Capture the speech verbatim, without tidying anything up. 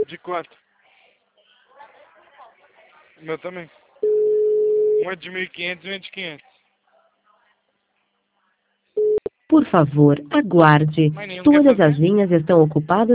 De quanto? O meu também. Um é de mil e quinhentos e um é de quinhentos. Por favor, aguarde. Mas nenhum quer Todas as fazer? linhas estão ocupadas.